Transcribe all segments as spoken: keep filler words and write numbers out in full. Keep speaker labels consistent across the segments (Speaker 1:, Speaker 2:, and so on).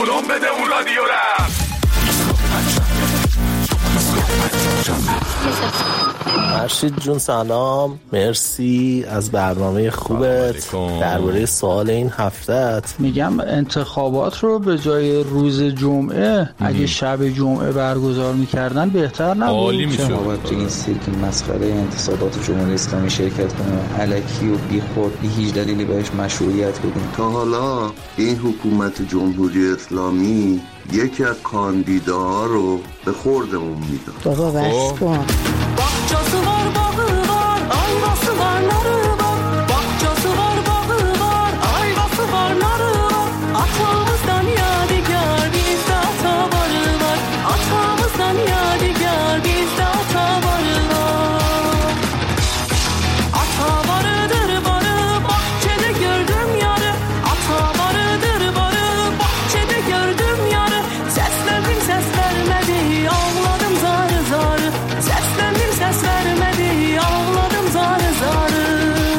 Speaker 1: جونم بده اون رادیو رفت.
Speaker 2: مرشید جون سلام، مرسی از برنامه خوبت. درباره سوال این هفتهت
Speaker 3: میگم انتخابات رو به جای روز جمعه اگه شب جمعه برگزار میکردن بهتر نبود؟
Speaker 4: عالی میشه. باید تو این سیرک مسخره انتصابات جمهوری اسلامی شرکت کنه، الکی و بی خود بی هیچ دلیلی بهش مشروعیت بدیم.
Speaker 5: تا حالا این حکومت جمهوری اسلامی یکی از کاندیداها رو به خوردمون میداد.
Speaker 6: بابا بس کن.
Speaker 7: باقچası var, bağı var, ayvası var, narı var. Bakçası var, bağı var, ayvası var, narı var. Atamızdan yadigar bizde atavarı var. Atamızdan yadigar bizde atavarı var. Atavarıdır barı, bahçede gördüm yarı. Atavarıdır barı, bahçede gördüm yarı. Seslendim ses vermedi, ağladım zarı zarı. Seslendim ses vermedi, ağladım zarı zarı.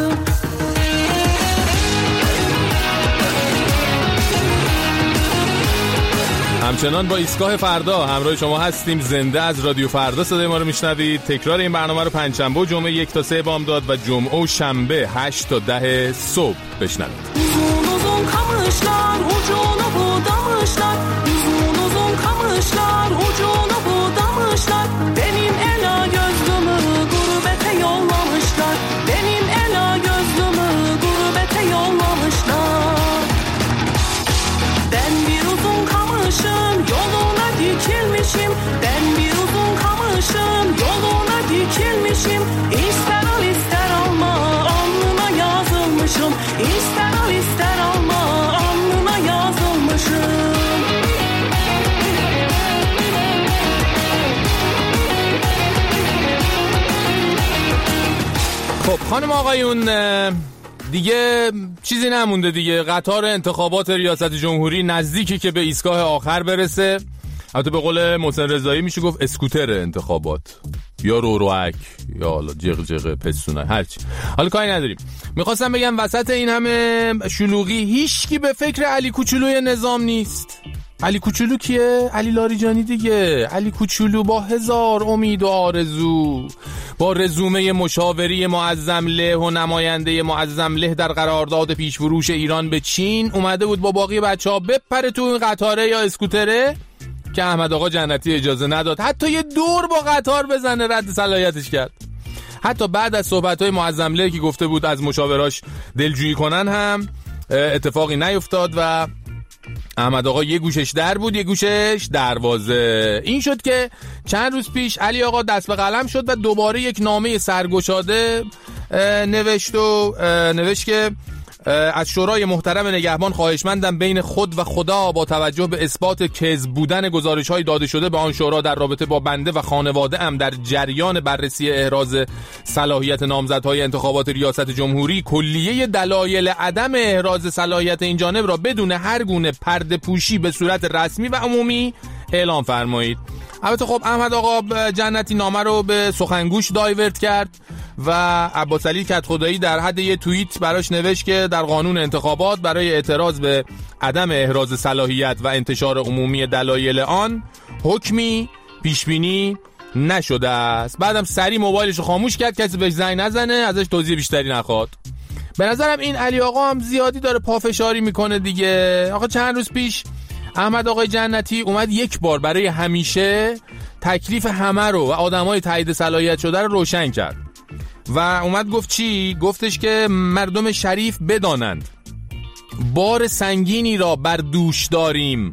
Speaker 8: همچنان با ایستگاه فردا همراه شما هستیم. زنده از رادیو فردا صدای ما رو میشنوید. تکرار این برنامه رو پنجشنبه و جمعه یک تا سه بامداد و جمعه و شنبه هشت تا ده صبح بشنوید.
Speaker 7: Uzun uzun kamışlar ucunu budamışlar. Uzun uzun kamışlar ucunu budamışlar. Benim ela gözlümü gurbete yollamışlar. Benim ela gözlümü gurbete yollamışlar. Ben bir uzun kamışın yoluna dikilmişim. Ben bir uzun kamışın yoluna dikilmişim. İster al ister alma alnına yazılmışım. İster al ister alma alnına yazılmışım.
Speaker 8: خب خانم آقایون، دیگه چیزی نمونده دیگه. قطار انتخابات ریاست جمهوری نزدیکی که به ایستگاه آخر برسه. البته به قول محسن رضایی میشه گفت اسکوتر انتخابات یا روروک یا حالا جغ جغ پستونه هرچی، حالا کاری نداریم. میخواستم بگم وسط این همه شلوغی هیچکی به فکر علی کوچولوی نظام نیست. علی کوچولو کیه؟ علی لاریجانی دیگه. علی کوچولو با هزار امید و آرزو، با رزومه مشاوری معظم له و نماینده معظم له در قرارداد پیشفروش ایران به چین، اومده بود با باقی بچه‌ها بپره تو این قطاره یا اسکوتره که احمد آقا جنتی اجازه نداد. حتی یه دور با قطار بزنه رد صلاحیتش کرد. حتی بعد از صحبت‌های معظم له که گفته بود از مشاوراش دلجویی کنن هم اتفاقی نیفتاد و احمد آقا یه گوشش در بود یه گوشش دروازه. این شد که چند روز پیش علی آقا دست به قلم شد و دوباره یک نامه سرگشاده نوشت و نوشت که از شورای محترم نگهبان خواهشمندم بین خود و خدا با توجه به اثبات کذب بودن گزارش‌های داده شده به آن شورا در رابطه با بنده و خانواده ام در جریان بررسی احراز صلاحیت نامزدهای انتخابات ریاست جمهوری، کلیه دلایل عدم احراز صلاحیت این جانب را بدون هر گونه پرده پوشی به صورت رسمی و عمومی اعلام فرمایید. البته خب احمد آقا جنتی نامه رو به سخنگوش دایورت کرد و عباس علی کدخدایی در حد یه توییت براش نوشت که در قانون انتخابات برای اعتراض به عدم احراز صلاحیت و انتشار عمومی دلایل آن حکمی پیشبینی نشده است. بعدم سری موبایلش رو خاموش کرد، کسی بهش زنگ نزنه، ازش توضیح بیشتری نخواد. به نظرم این علی آقا هم زیادی داره پافشاری میکنه دیگه. آقا چند روز پیش احمد آقای جنتی اومد یک بار برای همیشه تکلیف همه رو و آدمای تایید صلاحیت شده رو روشن کرد و اومد گفت چی؟ گفتش که مردم شریف بدانند بار سنگینی را بر دوش داریم.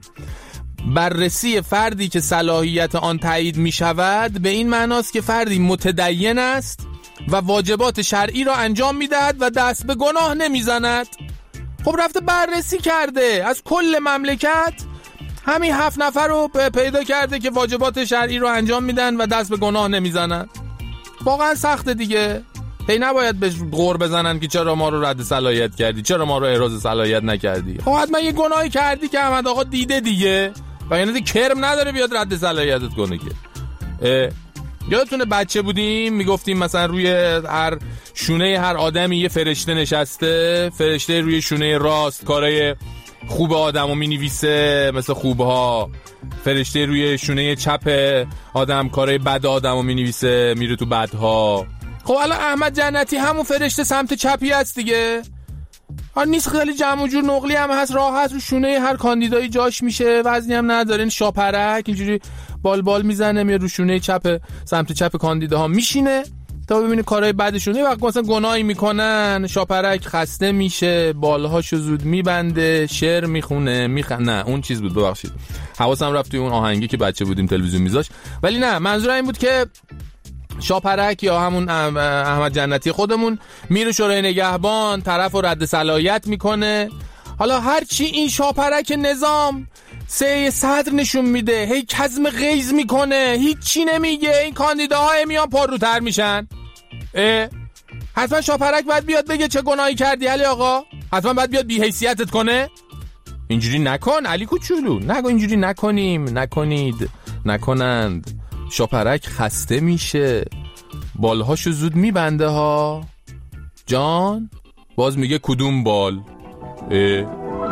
Speaker 8: بررسی فردی که صلاحیت آن تایید می شود به این معناست که فردی متدین است و واجبات شرعی را انجام می دهد و دست به گناه نمی زند. خب رفته بررسی کرده از کل مملکت، همین هفت نفر رو پیدا کرده که واجبات شرعی رو انجام میدن و دست به گناه نمیزنن. واقعا سخته دیگه. هی نباید بهش غور بزنن که چرا ما رو رد صلاحیت کردی، چرا ما رو احراز صلاحیت نکردی. خب حتما یه گناهی کردی که احمد آقا دیده دیگه و یعنی کرم نداره بیاد رد صلاحیتت کنه که. یادتونه بچه بودیم میگفتیم مثلا روی هر شونه هر آدمی یه فرشته نشسته، فرشته روی شونه راست کارای خوب آدمو مینویسه مثل خوبها، فرشته روی شونه چپ آدم کارهای بد آدمو مینویسه میره تو بدها. خب الان احمد جنتی همون فرشته سمت چپی هست دیگه، ها نیست خیلی جمع و جور نقلی هم هست، راحت رو شونه هر کاندیدایی جاش میشه، وزنی هم نداره، این شاپرک اینجوری بال بال میزنه میره رو شونه چپ سمت چپ کاندیداها میشینه تا ببینه کارهای بعدشون. یه وقت مثلا گناهی میکنن شاپرک خسته میشه، بالهاشو زود میبنده، شعر میخونه میخونه. نه اون چیز بود، ببخشید حواسم رفت توی اون آهنگی که بچه بودیم تلویزیون میذاش، ولی نه منظورم این بود که شاپرک یا همون احمد جنتی خودمون میره شورای نگهبان، طرف رو رد صلاحیت میکنه. حالا هرچی این شاپرک نظام سه صدر نشون میده، هی کظم غیظ میکنه، هیچ چی نمیگه، این کاندیداها میان پاروتر میشن. اه حتما شاپرک باید بیاد بگه چه گناهی کردی علی آقا، حتما باید بیاد بی حیثیتت کنه. اینجوری نکن علی کوچولو، نگو اینجوری نکنیم، نکنید، نکنند. شاپرک خسته میشه، بالهاشو زود میبنده ها. جان باز میگه کدوم بال؟ اه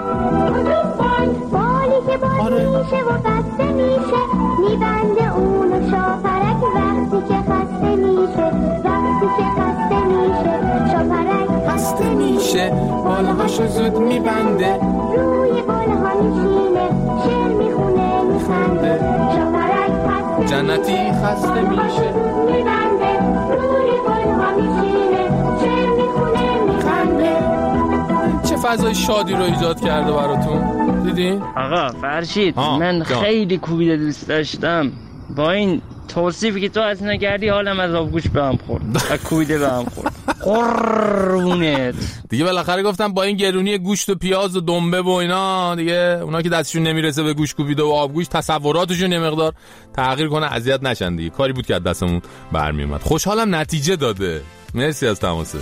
Speaker 6: بالی که باز میشه و بسته میشه، میبنده اونو شاپرک وقتی که خسته میشه، وقتی که خسته میشه شاپرک
Speaker 8: خسته میشه، بالهاشو زود میبنده،
Speaker 6: روی بالها میشینه، شعر میخونه میخنده. شاپرک خسته
Speaker 8: جنتی خسته میشه،
Speaker 6: میبنده، روی بالها میشینه، شعر میخونه میخنده.
Speaker 8: چه فضای شادی رو ایجاد کرده براتون، دیدین؟
Speaker 9: آقا فرشید من جا. خیلی کوبیده دوست داشتم، با این توصیفی که تو از نگردی حالم از آبگوش به هم خورد و کوبیده به هم خورد. قربونت
Speaker 8: دیگه بالاخره گفتم با این گرونی گوشت و پیاز و دنبه و اینا دیگه اونا که دستشون نمیرسه به گوش کوبیده و آبگوش تصوراتشون یه مقدار تغییر کنه، اذیت نشن دیگه. کاری بود که از دستمون برمی اومد. خوشحالم نتیجه داده. مرسی از تماسه.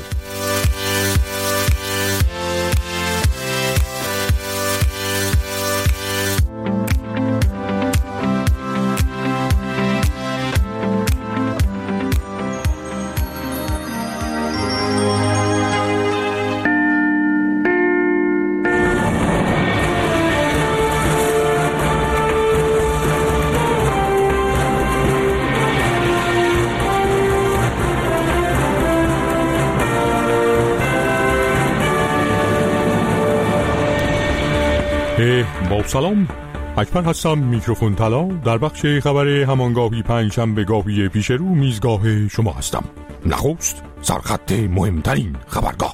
Speaker 10: با سلام، اکبر هستم، میکروفون طلا. در بخش خبر همانگاهی پنجشنبه گاهی پیش رو میزگاه شما هستم. نخست سرخط مهمترین خبرگاه.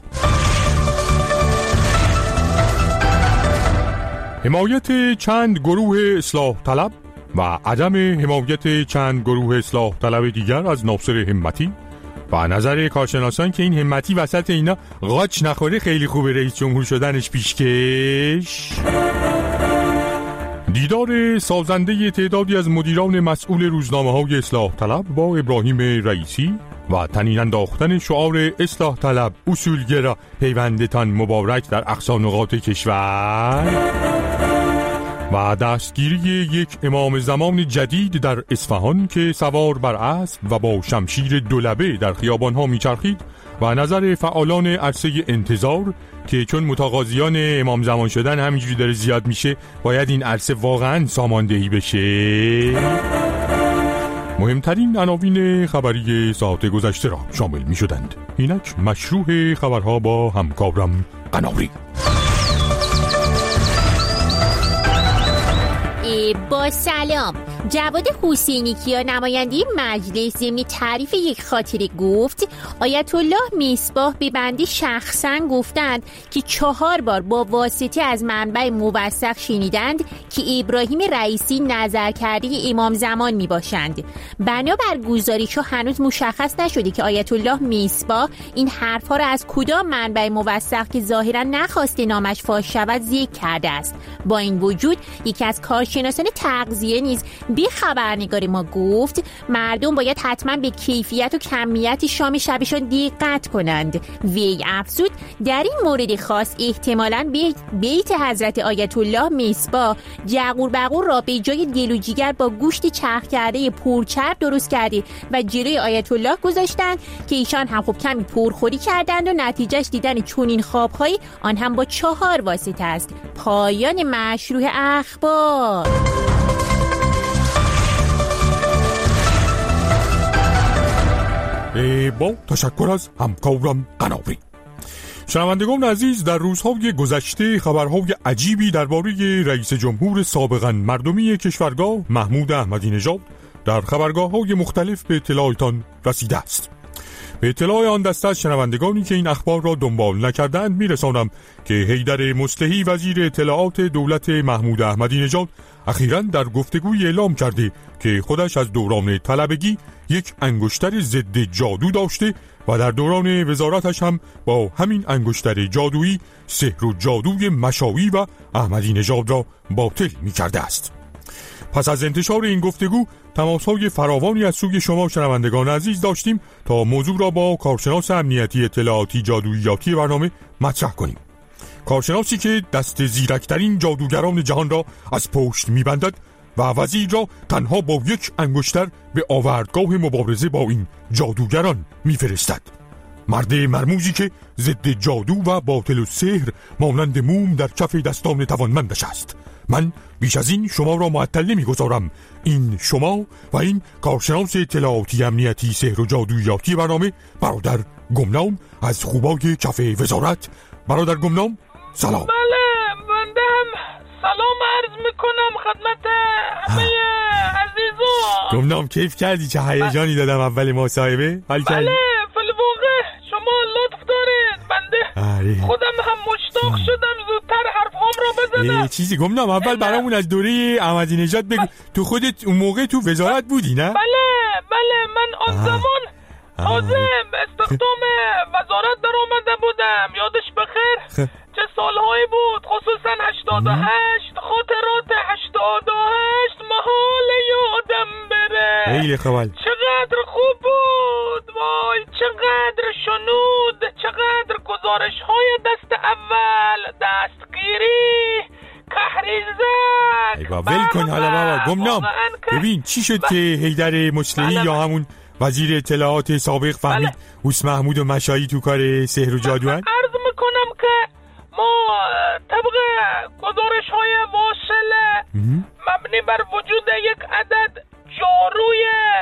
Speaker 10: حمایت چند گروه اصلاح طلب و عدم حمایت چند گروه اصلاح طلب دیگر از ناصر همتی و نظر کارشناسان که این همتی وسط اینا غاچ نخوره خیلی خوبه رئیس جمهور شدنش پیشکش. دیدار سازنده تعدادی از مدیران مسئول روزنامه‌های اصلاح طلب با ابراهیم رئیسی و تنین انداختن شعار اصلاح طلب اصولگرا پیوندتان مبارک در اقصا نقاط کشور و دستگیری یک امام زمان جدید در اصفهان که سوار بر اسب و با شمشیر دولبه در خیابان‌ها میچرخید و نظر فعالان عرصه انتظار که چون متقاضیان امام زمان شدن همینجوری داره زیاد میشه باید این عرصه واقعا ساماندهی بشه. مهمترین عناوین خبری ساعت گذشته را شامل می شدند. اینک مشروع خبرها با همکارم قناری.
Speaker 11: با سلام، جواد حسینی‌کیا نماینده مجلس ضمن تعریف یک خاطره گفت آیت الله مصباح به بنده شخصا گفتند که چهار بار با واسطه از منبع موثق شنیدند که ابراهیم رئیسی نظر کرده امام زمان می باشند. بنابر گزارش‌ها هنوز مشخص نشده که آیت الله مصباح این حرف‌ها را از کدام منبع موثق که ظاهرا نخواسته نامش فاش شود ذکر کرده است. با این وجود یکی از کارشناسان تغذیه نیز به خبرنگار ما گفت مردم باید حتما به کیفیت و کمیت شام شبشان دقت کنند. وی افزود در این مورد خاص احتمالاً بیت حضرت آیت الله مصباح جغور بغور را به جای دل و جیگر با گوشت چرخ کرده پرچرب درست کرده و جلوی آیت الله گذاشتند که ایشان هم خوب کمی پرخوری کردند و نتیجهش دیدن چنین خوابهایی، آن هم با چهار واسطه است. پایان مشروع اخبار.
Speaker 10: با تشکر از همکارم قناری. شنوندگان عزیز، در روزهای گذشته خبرهای عجیبی درباره رئیس جمهور سابقاً مردمی کشورگاه محمود احمدی نژاد در خبرگاه‌های مختلف به اطلاعتان رسیده است. به اطلاع آن دسته از شنوندگانی که این اخبار را دنبال نکردند میرسانم که حیدر مصلحی وزیر اطلاعات دولت محمود احمدی نژاد اخیراً در گفتگوی اعلام کرده که خودش از دوران طلبگی یک انگشتر ضد جادو داشته و در دوران وزارتش هم با همین انگشتر جادویی سحر و جادوی مشاوی و احمدی نژاد را باطل می کرده است. پس از انتشار این گفتگو تماس‌های فراوانی از سوی شما شنوندگان عزیز داشتیم تا موضوع را با کارشناس امنیتی اطلاعاتی جادوییاتی برنامه مطرح کنیم. کارشناسی که دست زیرکترین جادوگران جهان را از پشت می‌بندد و وزیر را تنها با یک انگشتر به آوردگاه مبارزه با این جادوگران می‌فرستد. مرد مرموزی که ضد جادو و باطل و سحر مانند موم در کف دستان توانمندش است. من بیش از این شما را معطل نمی‌گذارم. این شما و این کارشناس اطلاعاتی امنیتی سحر و جادوییاتی برنامه برادر گمنام از خوبای کف وزارت. برادر گمنام سلام.
Speaker 12: بله، بنده هم سلام عرض میکنم خدمت همه عزیزان.
Speaker 10: گمنام کیف کردی؟ چه هیجانی دادم اول مصاحبه. حال کردی؟
Speaker 12: بله، فالواقع شما لطف دارید. بنده
Speaker 10: آره.
Speaker 12: خودم هم مشتاق شدم زودتر حرفهام را بزنم.
Speaker 10: چیزی گمنام اول برامون از دوره احمدی نژاد بگو. ب... تو خودت اون موقع تو وزارت بودی نه؟
Speaker 12: بله بله، من آن زمان تازه استخدام وزارت در آمده بودم. یادش بخیر چه سالهایی بود، خصوصا هشتاد و هشت. خاطرات هشتاد و هشت محال یادم بره.
Speaker 10: خیلی خوب.
Speaker 12: چقدر خوب بود، وای چقدر شنود، چقدر گزارش های دست اول، دستگیری، کهریزک.
Speaker 10: ای با ول کن حالا بابا گمنام. ببین چی شد که حیدر مصلحی یا همون وزیر اطلاعات سابق فهمید حس محمود و مشایی تو کار سحر و جادو هست؟
Speaker 12: عرض میکنم که ما طبق گزارش های واصله مبنی بر وجود یک عدد جاروی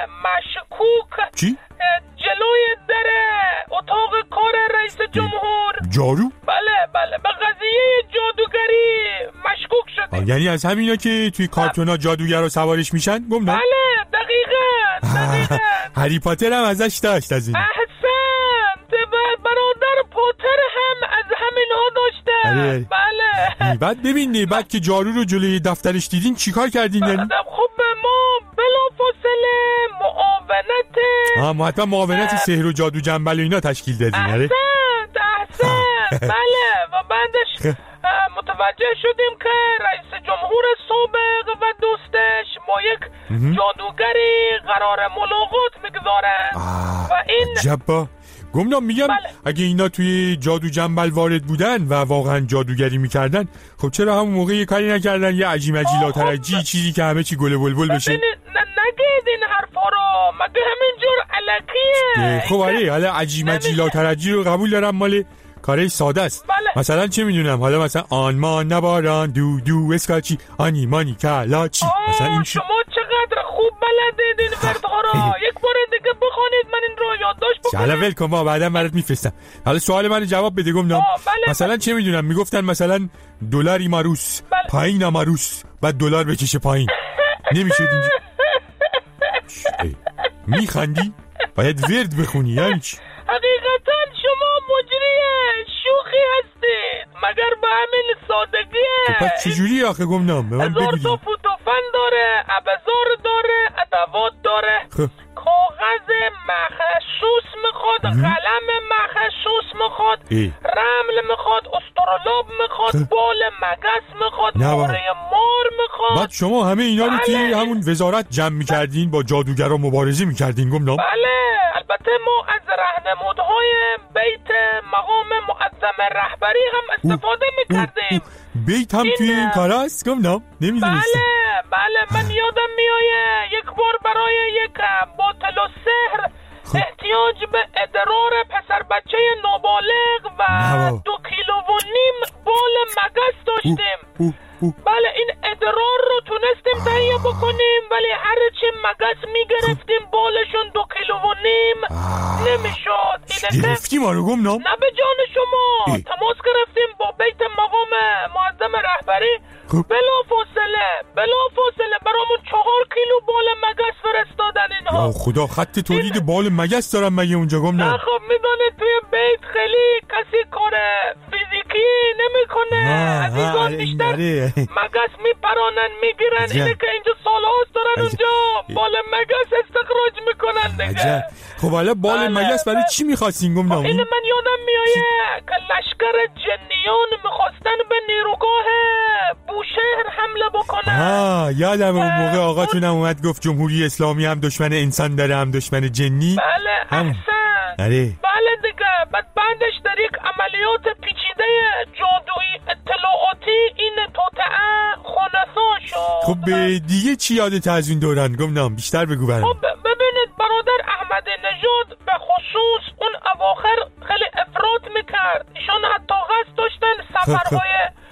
Speaker 12: مشکوک
Speaker 10: چی؟
Speaker 12: جلوی در اتاق کار رئیس جمهور.
Speaker 10: جارو؟
Speaker 12: بله بله، به قضیه جادوگری مشکوک شده.
Speaker 10: یعنی از همینا که توی کارتونا جادوگرا سوارش میشن؟ گم نه؟
Speaker 12: بله دقیقاً دقیقاً.
Speaker 10: هری پاتر هم ازش داشت از این.
Speaker 12: احسنت، برادر پاتر هم از همینها داشته. بله.
Speaker 10: بعد ببین بعد که جارو رو جلوی دفترش دیدین چیکار کردین یعنی؟
Speaker 12: خب ما بلافاصله معاونت
Speaker 10: آها ما حتما معاونت سحر و جادو جنبل و اینا تشکیل دادین.
Speaker 12: احسنت احسنت. بله و بعدش متوجه شدیم که رئیس جمهور سابق و دوستش با یک جادوگری قرار ملاقات میگذارن و این
Speaker 10: جبا گمنام میگم بله. اگه اینا توی جادو جنبل وارد بودن و واقعا جادوگری میکردن خب چرا همون موقع یه کاری نکردن یه عجی مجی لاترجی چیزی که همه چی گل بلبل بشه؟
Speaker 12: نگید این حرفا رو، مگه همینجور الکیه؟
Speaker 10: خب آره حالا عجی مجی لاترجی رو قبول دارم مال کارای ساده است.
Speaker 12: بله.
Speaker 10: مثلا چه میدونم حالا مثلا آنمان نباران دو دو اسکاچی آنی مانی کلاچی مثلا این
Speaker 12: شما چقدر خوب بلدید این وردها را. یک بار دیگه بخونید من این رو یادداشت بکنم.
Speaker 10: حالا ول کن ما بعداً برات میفرستم. حالا سوال من جواب بده گمنام.
Speaker 12: بله.
Speaker 10: مثلا چه میدونم میگفتن مثلا دلاری ماروس
Speaker 12: بله.
Speaker 10: پایین ماروس بعد دلار بکشه پایین نمیشد اینجا. میخندی؟ باید ورد بخونی یعنی چی؟
Speaker 12: حقیقتا شما مجری شوخی هستید مگر به همین سادگیه.
Speaker 10: خب پس چجوری آخه گمنام به من بگو.
Speaker 12: هزار تا فوتوفن داره، ابزار داره، ادوات داره.
Speaker 10: خب.
Speaker 12: کاغذ مخصوص میخواد، قلم مخصوص میخواد، رمل میخواد، استرولاب میخواد، بال مگس میخواد، ماره مار میخواد. میخواد.
Speaker 10: بعد شما همه اینا رو توی همون وزارت جمع میکردین، با جادوگرا مبارزه میکردین گمنام؟
Speaker 12: بله، البته ما از راهنمودهای بیت مقام معظم رهبری هم استفاده میکردیم.
Speaker 10: بیت هم توی این کار هست گمنام؟ نمیدونستم.
Speaker 12: بله بله، من یادم میایه یک بار برای یک باطل و سحر احتیاج به ادرار پسر بچه نابالغ و دو کیلو و نیم بال مگس داشتیم. بله، این ادرار رو تونستیم تهیه بکنیم، ولی هر چی مگس میگرفتیم بالشون دو کیلو و نیم نمیشد.
Speaker 10: گرفتیم ما رو گمنام؟
Speaker 12: نه به جان شما، تماس گرفتیم با بیت مقام معظم رهبری، بلا فاصله بلا فاصله برامون چهار کیلو بال مگس فرستادن اینها.
Speaker 10: یا خدا، خط تولید بال مگس دارم مگه اونجا گمنام؟
Speaker 12: نه خب میدونه توی بیت خیلی کسی کار فیزیکی نمیکنه عزیزان، بیشتر مگس میپرانن میگیرن. اینه که اینجا سالهاست دارن اونجا بال مگس استخراج میکنن دیگه.
Speaker 10: خب حالا بال مگس برای چی میخواستین گمنام؟
Speaker 12: اینه من یادم میایه که لشکر جنیان میخواستن به نیروگاه بوشهر حمله بکنن.
Speaker 10: آه یادم اون موقع آقاتونم اومد گفت جمهوری اسلامی هم دشمن انسان داره هم دشمن جنی.
Speaker 12: بله احسن.
Speaker 10: بله
Speaker 12: بله دیگه، بعد بعدش در یک عملیات پیچیده جادویی اطلاعاتی این توطئه خونسا شد.
Speaker 10: خب دیگه چی یادت از این دوران گمنام؟ بیشتر بگو برام.
Speaker 12: خب ببینید برادر احمد نژاد به خصوص اون اواخر خیلی افراط میکرد. ایشان حتی قصد داشتن سفرهای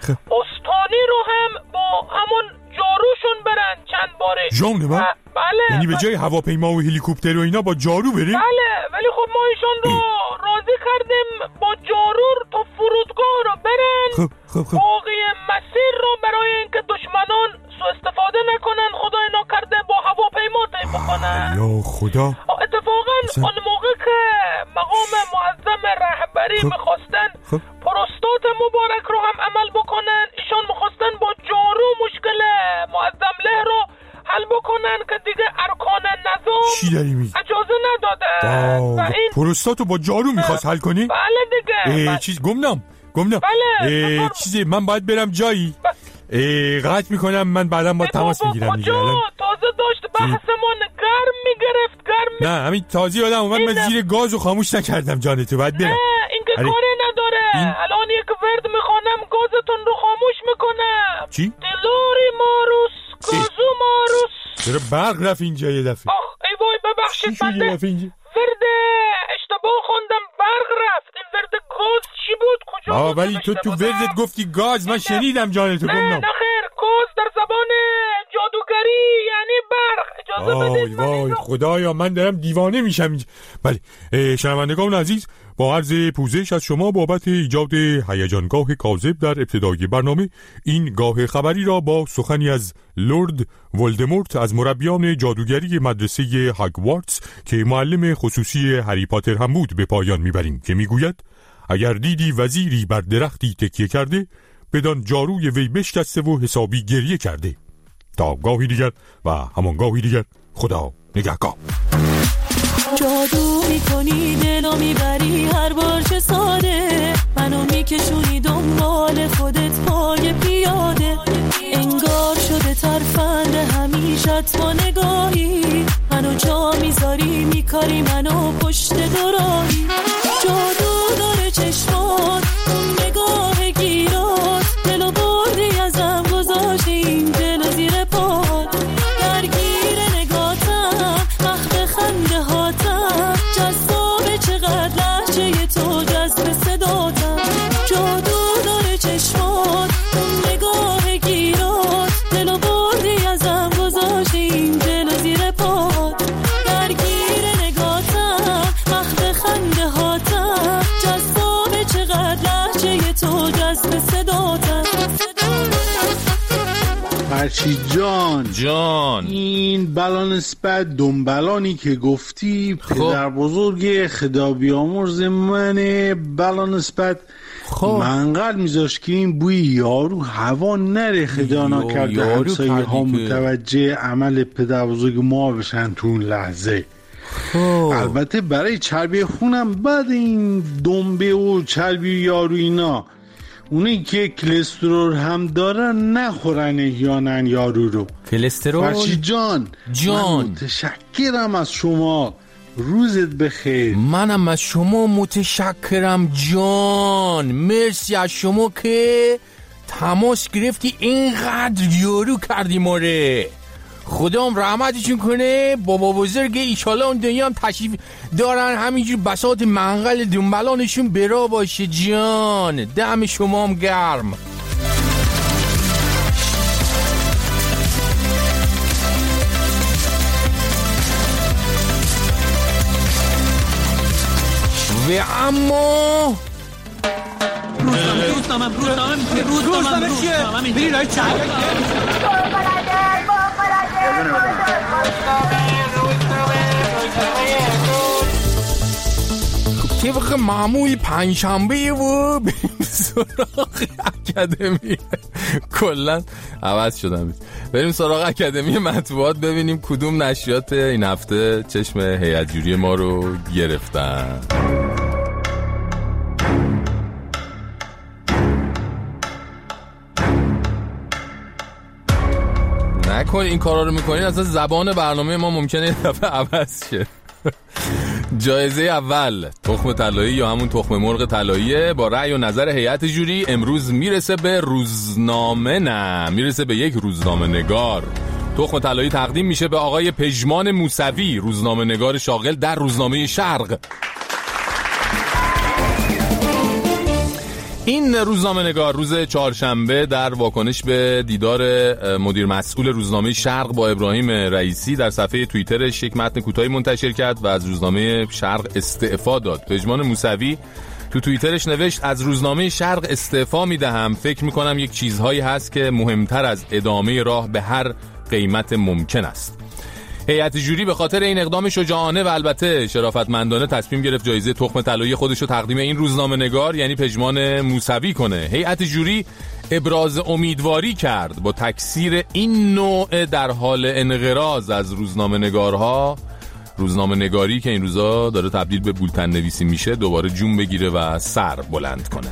Speaker 12: استانی رو هم با همون جاروشون برن چند باره.
Speaker 10: جان من؟
Speaker 12: بله.
Speaker 10: یعنی به جای هواپیما و هلیکوپتر و اینا با جارو بریم؟
Speaker 12: بله، ولی خب ما ایشان رو راضی کردیم با جارو تا فرودگاه رو برن.
Speaker 10: خب خب خب
Speaker 12: باقی مسیر رو برای اینکه دشمنان سو استفاده نکنن خدای نکرده با هواپیما طی بکنن.
Speaker 10: یا خدا.
Speaker 12: اتفاقا
Speaker 10: اصلا...
Speaker 12: اون موقع که مقام معظم رهبری
Speaker 10: خب.
Speaker 12: میخواستن
Speaker 10: خب.
Speaker 12: پروستات مبارک رو هم عمل بکنن، ایشان میخواستن با جارو مشکل معظم له رو حل بکنن که دیگه ارکان نظام
Speaker 10: چی داری میگی؟
Speaker 12: اجازه ندادن.
Speaker 10: و این پروستاتو با جارو میخواست حل کنی؟
Speaker 12: بله دیگه.
Speaker 10: بله. چیز گمنام گمنام
Speaker 12: بله.
Speaker 10: چیزی من باید برم جایی. قطع میکنم، من بعدا با تماس میگیرم دیگه.
Speaker 12: تازه داشت بحثمون گرم میگرفت گرم.
Speaker 10: نه همین تازه یادم اومد من زیر گازو خاموش نکردم جان تو. بعد برم.
Speaker 12: نه این که کاری نداره. این... الان یک ورد میخوانم گازتون رو خاموش میکنم.
Speaker 10: چی؟
Speaker 12: دلاری ماروس گازو ماروس.
Speaker 10: چرا برق رفت اینجا یه دفعه؟
Speaker 12: آخ ای وای ببخشید بنده ورد اشتباه خوندم، برق رفت. این ورد گاز چی بود؟ کجا
Speaker 10: آه ولی تو تو وردت گفتی گاز، من شنیدم جان تو.
Speaker 12: نه نه خیر، گاز در زبان جادوگری یعنی برق. اجازه بدید.
Speaker 10: وای وای خدایا من دارم دیوانه میشم اینجا. بله شنوندگان عزیز، با عرض پوزش از شما بابت ایجاد هیجانگاه کاذب در ابتدای برنامه، این گاه خبری را با سخنی از لرد ولدمورت از مربیان جادوگری مدرسه هاگوارتس که معلم خصوصی هری پاتر هم بود به پایان میبریم که میگوید اگر دیدی وزیری بر درختی تکیه کرده، بدان جاروی وی بشکسته و حسابی گریه کرده. تا گاهی دیگر و همان گاهی دیگر، خدا نگهدار.
Speaker 7: جادو میکنی دلو میبری هر بار چه ساده، منو میکشونی دنبال خودت پای پیاده، انگار شده ترفند همیشت با نگاهی، منو جا میذاری میکاری منو پشت دوراهی، جادو داره چشمات نگاه گیرات، دلو بردی ازم گذاشتی این دلو زیر پات، درگیر نگاتم مخت خنده هاتم، جذاب چقدر لحجه تو جذب صداتم، جادو داره چشمات نگاه گیرات، دلو بردی ازم گذاشتی این دلو زیر پات، درگیر نگاتم مخت خنده هاتم، جذاب چقدر لحجه تو جذب صداتم.
Speaker 13: فرشید جان
Speaker 8: جان
Speaker 13: این بلانسبت دنبلانی که گفتی پدر بزرگ خدا بیامرز منه بلانسبت منقل میذاش که این بوی یارو هوا نره خدا نکرده همسایه ها متوجه عمل پدر بزرگ ما بشن تو اون لحظه. خواه. البته برای چربی خونم بعد این دنبه و چربی یارو اینا اونی که کلسترول هم دارن نخورن احیانا یارو رو.
Speaker 8: کلسترول؟
Speaker 13: فرشید جان
Speaker 8: جان
Speaker 13: متشکرم از شما، روزت بخیر.
Speaker 8: منم از شما متشکرم جان، مرسی از شما که تماس گرفتی اینقدر یارو کردی ماره. خدام رحمتشون کنه. بابا بزرگ ایشالا اون دنیا هم تشریف دارن، همینجور بساط منقل دنبلانشون برا باشه جان. دم شما هم گرم. و اما
Speaker 7: روزنامه روزنامه روزنامه روزنامه چیه؟ بری رای چه؟
Speaker 8: طبق معمول پنجشنبه و بریم سراغ اکادمی. کلن عوض شدم. بریم سراغ اکادمی مطبوعات ببینیم کدوم نشریات این هفته چشم هیئت جوری ما رو گرفتن. نکن این کارا رو میکنین اصلا زبان برنامه ما ممکنه یه دفعه عوض شه. جایزه اول تخم طلایی یا همون تخم مرغ طلاییه. با رأی و نظر هیئت جوری امروز میرسه به روزنامه، نه میرسه به یک روزنامه نگار. تخم طلایی تقدیم میشه به آقای پژمان موسوی، روزنامه نگار شاغل در روزنامه شرق. این روزنامه نگار روز چهارشنبه در واکنش به دیدار مدیر مسئول روزنامه شرق با ابراهیم رئیسی در صفحه توییترش یک متن کوتاهی منتشر کرد و از روزنامه شرق استعفا داد. پژمان موسوی تو توییترش نوشت از روزنامه شرق استعفا میدهم. فکر میکنم یک چیزهایی هست که مهمتر از ادامه راه به هر قیمت ممکن است. هیئت جوری به خاطر این اقدام شجاعانه و البته شرافتمندانه تصمیم گرفت جایزه تخم طلایی خودش رو تقدیم این روزنامه نگار یعنی پژمان موسوی کنه. هیئت جوری ابراز امیدواری کرد با تکثیر این نوع در حال انقراض از روزنامه نگارها، روزنامه نگاری که این روزا داره تبدیل به بولتن نویسی میشه، دوباره جون بگیره و سر بلند کنه.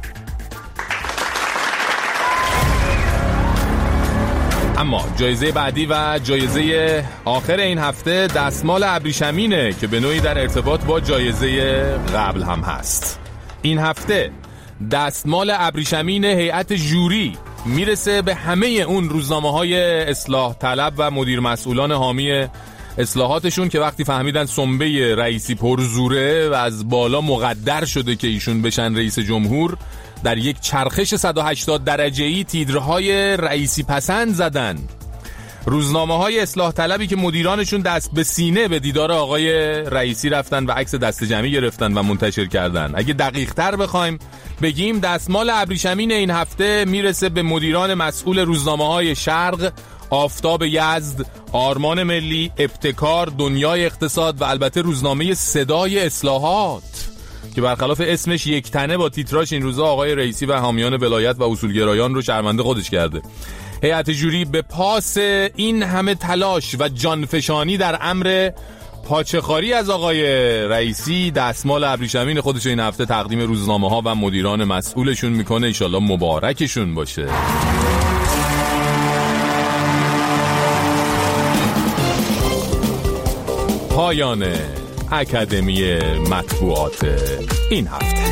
Speaker 8: اما جایزه بعدی و جایزه آخر این هفته دستمال ابریشمینه که به نوعی در ارتباط با جایزه قبل هم هست. این هفته دستمال ابریشمین هیئت جوری میرسه به همه اون روزنامه‌های اصلاح طلب و مدیر مسئولان حامی اصلاحاتشون که وقتی فهمیدن سنبه رئیسی پرزوره و از بالا مقدر شده که ایشون بشن رئیس جمهور، در یک چرخش صد و هشتاد درجه‌ای تیترهای رئیسی پسند زدن. روزنامه‌های اصلاح طلبی که مدیرانشون دست به سینه به دیدار آقای رئیسی رفتن و عکس دست جمعی گرفتن و منتشر کردن. اگه دقیق‌تر بخوایم بگیم دستمال ابریشمین این هفته میرسه به مدیران مسئول روزنامه‌های شرق، آفتاب یزد، آرمان ملی، ابتکار، دنیای اقتصاد و البته روزنامه صدای اصلاحات که برخلاف اسمش یک تنه با تیتراژ این روزا آقای رئیسی و حامیان ولایت و اصولگرایان رو شرمنده خودش کرده. هیئت جوری به پاس این همه تلاش و جانفشانی در امر پاچه‌خواری از آقای رئیسی دستمال ابریشمین خودش این هفته تقدیم روزنامه‌ها و مدیران مسئولشون میکنه. انشالله مبارکشون باشه. پایان اکادمی مطبوعات این هفته.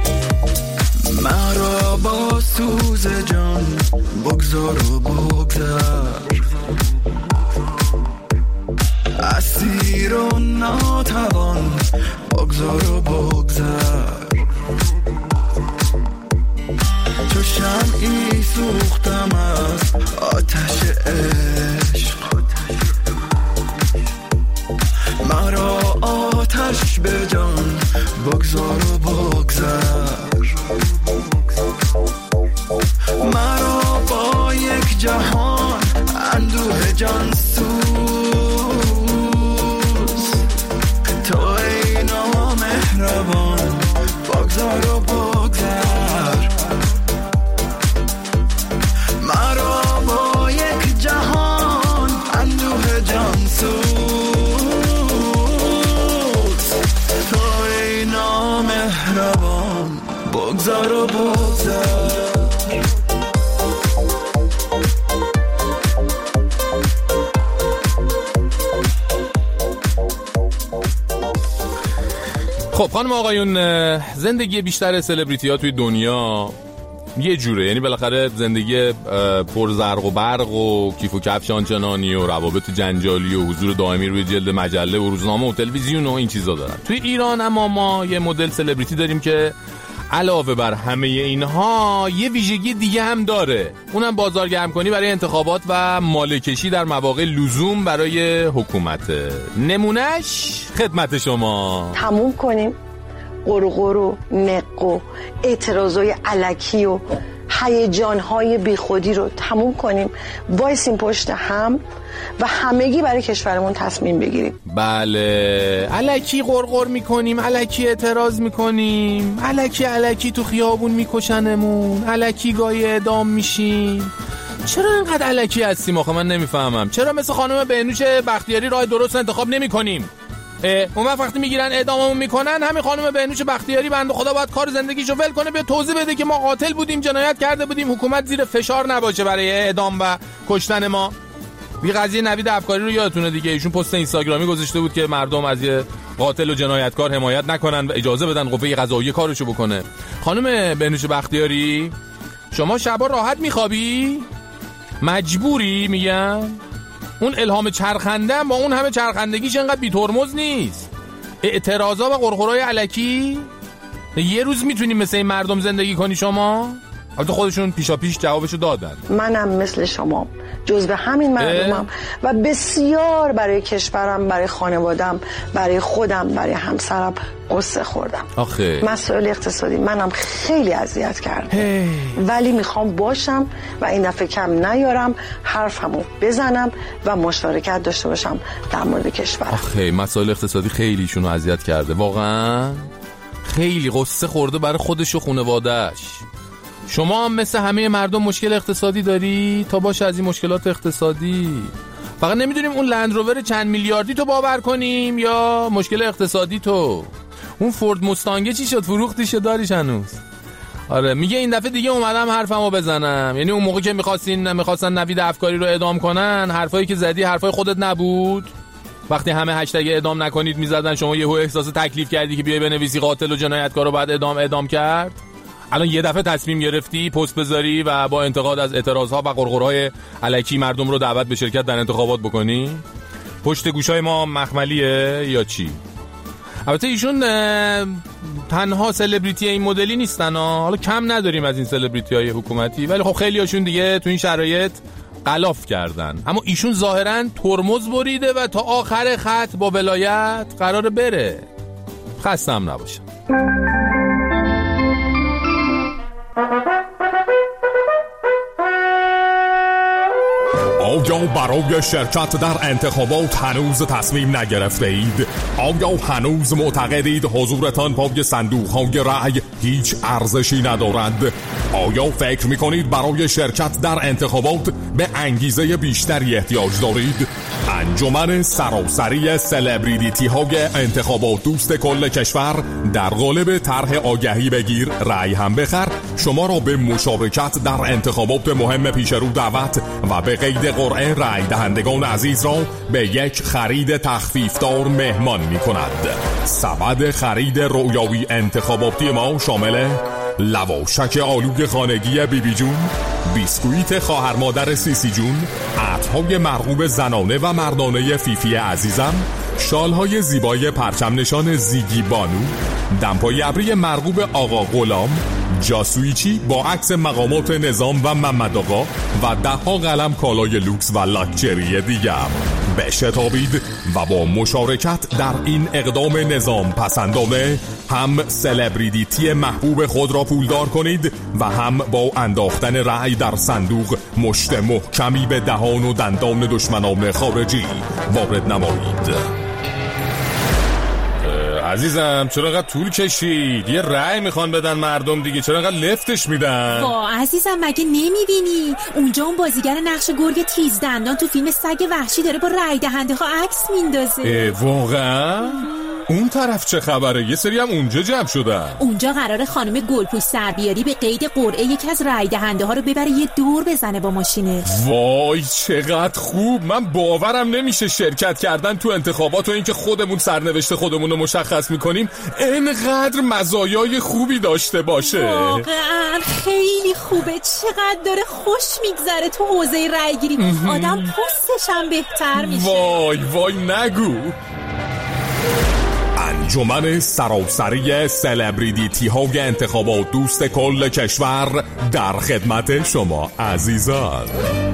Speaker 14: مرا با سوز جان بگذار و بگذر، اسیر و ناتوان بگذار و بگذر. چو شمعی سوختم از آتش عشق، مرا آتش به جان بگذار و بگذر. مرا با یک جهان اندوه جان سوز، تو ای نامهربان بگذار و بگذر. مرا با یک جهان اندوه جان سوز، تو ای نامهربان
Speaker 8: خب خانم آقایون، زندگی بیشتر سلبریتی ها توی دنیا یه جوره، یعنی بالاخره زندگی پر زرق و برق و کیف و کفش آنچنانی و روابط جنجالی و حضور دائمی روی جلد مجله و روزنامه و تلویزیون و این چیزا دارن. توی ایران اما ما یه مدل سلبریتی داریم که علاوه بر همه اینها یه ویژگی دیگه هم داره، اونم بازارگرم کنی برای انتخابات و مالکشی در مواقع لزوم برای حکومت. نمونهش خدمت شما.
Speaker 15: تموم کنیم قرقر و نق و اعتراضای الکی و هیجان‌های بیخودی رو تموم کنیم، وایسیم پشت هم و همگی برای کشورمون تصمیم بگیریم.
Speaker 8: بله، الکی قرقر میکنیم، الکی اعتراض میکنیم، الکی الکی تو خیابون میکشنمون، الکی گاهی اعدام میشیم. چرا اینقدر الکی هستیم آخه؟ من نمیفهمم. چرا مثل خانم بهنوش بختیاری راه درست انتخاب نمیکنیم؟ اون وقتی میگیرن اعداممون میکنن، همین خانم بهنوش بختیاری بنده خدا باید کار زندگیشو ول کنه، بیا توضیح بده که ما قاتل بودیم، جنایت کرده بودیم، حکومت زیر فشار نباشه برای اعدام و کشتن ما. یه قضیه نوید افکاری رو یادتونه دیگه، ایشون پست اینستاگرامی گذاشته بود که مردم از یه قاتل و جنایتکار حمایت نکنن و اجازه بدن قوه قضاییه کارشو بکنه. خانم بهنوش بختیاری، شما شبا راحت میخوابی؟ مجبوری؟ میگم اون الهام چرخنده با اون همه چرخندگیش انقدر بی ترمز نیست. اعتراضا و قرقرای الکی یه روز میتونیم مثل این مردم زندگی کنی شما؟ البته خودشون پیشا پیش جوابشو دادن.
Speaker 15: منم مثل شما جزو همین مردمم و بسیار برای کشورم، برای خانوادم، برای خودم، برای همسرم قصه خوردم.
Speaker 8: آخه
Speaker 15: مسائل اقتصادی منم خیلی اذیت کرد، ولی میخوام باشم و این دفعه کم نیارم، حرفمو بزنم و مشارکت داشته باشم در مورد کشورم.
Speaker 8: آخه مسائل اقتصادی خیلی شونو اذیت کرده، واقعا خیلی قصه خورده برای خودش و خانواده‌اش. شما هم مثل همه مردم مشکل اقتصادی داری، تا باشه از این مشکلات اقتصادی. فقط نمیدونیم اون لندروور چند میلیاردی تو باور کنیم یا مشکل اقتصادی تو. اون فورد مستانگه چی شد؟ فروختیش داریش هنوز؟ آره میگه این دفعه دیگه اومدم حرفمو بزنم. یعنی اون موقع که میخواستین میخواستن نوید افکاری رو اعدام کنن، حرفایی که زدی حرفای خودت نبود؟ وقتی همه هشتگ اعدام نکنید میزدن، شما یهو احساس تکلیف کردی که بیای بنویسی قاتل و جنایتکار رو بعد اعدام اعدام کرد؟ الان یه دفعه تصمیم گرفتی پست بذاری و با انتقاد از اعتراضها و قرقرهای الکی مردم رو دعوت به شرکت در انتخابات بکنی؟ پشت گوشای ما مخملیه یا چی؟ البته ایشون تنها سلبریتی این مدلی نیستن، حالا کم نداریم از این سلبریتی های حکومتی، ولی خب خیلی هاشون دیگه تو این شرایط غلاف کردن. اما ایشون ظاهرا ترمز بریده و تا آخر خط با ولایت قراره بره. خستم نباشه.
Speaker 10: آیا برای شرکت در انتخابات هنوز تصمیم نگرفته اید؟ آیا هنوز معتقدید حضورتان پای صندوق‌های رأی هیچ ارزشی ندارد؟ آیا فکر می‌کنید برای شرکت در انتخابات به انگیزه بیشتری احتیاج دارید؟ انجمن سراسری سلبریتی های انتخابات دوست کل کشور در قالب طرح آگهی بگیر رأی هم بخر شما را به مشارکت در انتخابات مهم پیش رو دعوت و به قید قرعه رأی دهندگان عزیز را به یک خرید تخفیفدار مهمان می کند. سبد خرید رویاوی انتخاباتی ما شامل لواشک آلوگ خانگی بی بی جون، بیسکویت خواهر مادر سیسی جون، عطرهای مرغوب زنانه و مردانه فیفی عزیزم، شالهای زیبای پرچم نشان زیگی بانو، دمپای ابری مرغوب آقا غلام، جاسویچی با عکس مقامات نظام و محمد آقا و ده ها قلم کالای لوکس و لاکچری دیگر. بشتابید و با مشارکت در این اقدام نظام پسندانه هم سلبریتی محبوب خود را پولدار کنید و هم با انداختن رأی در صندوق مشت محکمی به دهان و دندان دشمنان خارجی وارد نمایید.
Speaker 8: عزیزم چرا انقدر طول کشید؟ یه رأی میخوان بدن مردم دیگه، چرا انقدر لفتش میدن؟
Speaker 11: وا عزیزم مگه نمیبینی اونجا اون بازیگر نقش گرگ تیزدندان تو فیلم سگ وحشی داره با رأی دهنده ها عکس میندازه؟
Speaker 8: واقعا؟
Speaker 10: اون طرف چه خبره؟ یه سری هم اونجا جمع شدن.
Speaker 11: اونجا قراره خانم گلپوش سربیاری به قید قرعه یکی از رای دهنده ها رو ببره یه دور بزنه با ماشینش.
Speaker 10: وای چقدر خوب. من باورم نمیشه شرکت کردن تو انتخابات و اینکه خودمون سرنوشت خودمون رو مشخص میکنیم اینقدر مزایای خوبی داشته باشه.
Speaker 11: واقعا خیلی خوبه. چقدر داره خوش میگذره تو حوزه رای گیری. آدم پستش هم بهتر میشه.
Speaker 10: وای وای نگو. انجمن سراسری سلبریتی های انتخابات دوست کل کشور در خدمت شما عزیزان.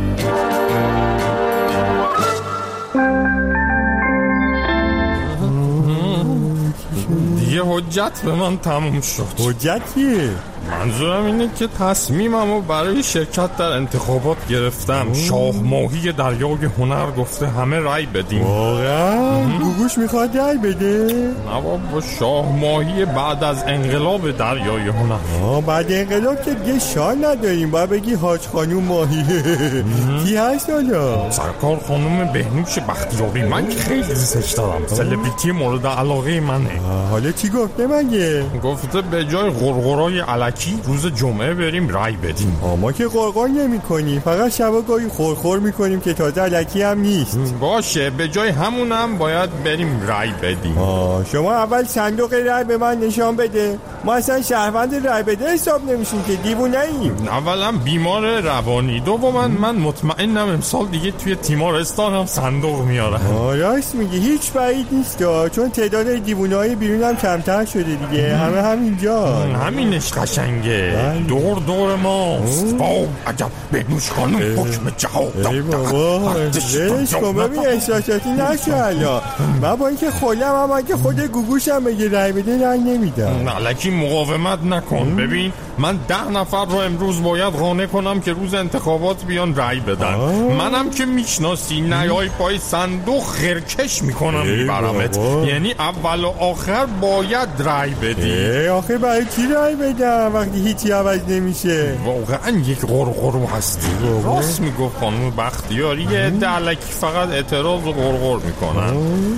Speaker 8: دیگه حجت به من تموم شد.
Speaker 10: حجتی؟
Speaker 8: منظورم اینه که تصمیممو برای شرکت در انتخابات گرفتم. شاه ماهی دریای هنر گفته همه رای بدیم.
Speaker 10: واقعا؟ گوگوش میخواد رای بده؟
Speaker 8: نه بابا، شاه ماهی بعد از انقلاب دریای هنر.
Speaker 10: آه بعد انقلاب که دیگه شاه نداریم، باید بگی حاج خانوم ماهی. کی هست حالا؟
Speaker 8: سرکار خانوم بهنوش بختیاری. من که خیلی دوستش دارم، سلبریتی مورد علاقه منه.
Speaker 10: حالا چی گفته مگه؟
Speaker 8: گفته به جای غرغرای الکی روز جمعه بریم رای بدیم.
Speaker 10: ما که غرغر نمی کنیم، فقط شبا گاهی خورخور می کنیم که تازه الکی هم نیست.
Speaker 8: باشه، به جای همونم باید بریم رای بدیم.
Speaker 10: آه شما اول صندوق رای به من نشان بده. ما اصلا شهروند رای بده حساب نمیشیم که دیوونه ایم.
Speaker 8: اولا بیمار روانی، دوما من مطمئنم امسال دیگه توی تیمارستانم صندوق میارم.
Speaker 10: آه راست میگی، هیچ بعید نیست چون تعداد دیوونه‌های بیرونم کمتر شده دیگه. همه همینجا.
Speaker 8: همینش قشنگه. دور دور ماست. واو عجب بهنوش خانم حکم جهاد.
Speaker 10: ای بابا ریش کن ببین احساساتی نشو حالا. من با اینکه خودم هم اگه خود گوگوشم بگه رای بده رای نمیدم.
Speaker 8: الکی مقاومت نکن. ببین من ده نفر رو امروز باید قانع کنم که روز انتخابات بیان رای بدن. منم که میشناسی نیای پای صندوق خرکش میکنم میبرمت. یعنی اول و آخر باید رای بدی.
Speaker 10: آخه برای چی رای بدم وقتی هیچی عوض نمیشه؟
Speaker 8: واقعا یک غرغرو هستی. راست میگفت خانم بختیاری. یه دلکی فقط اعتراض و غرغر میکنن.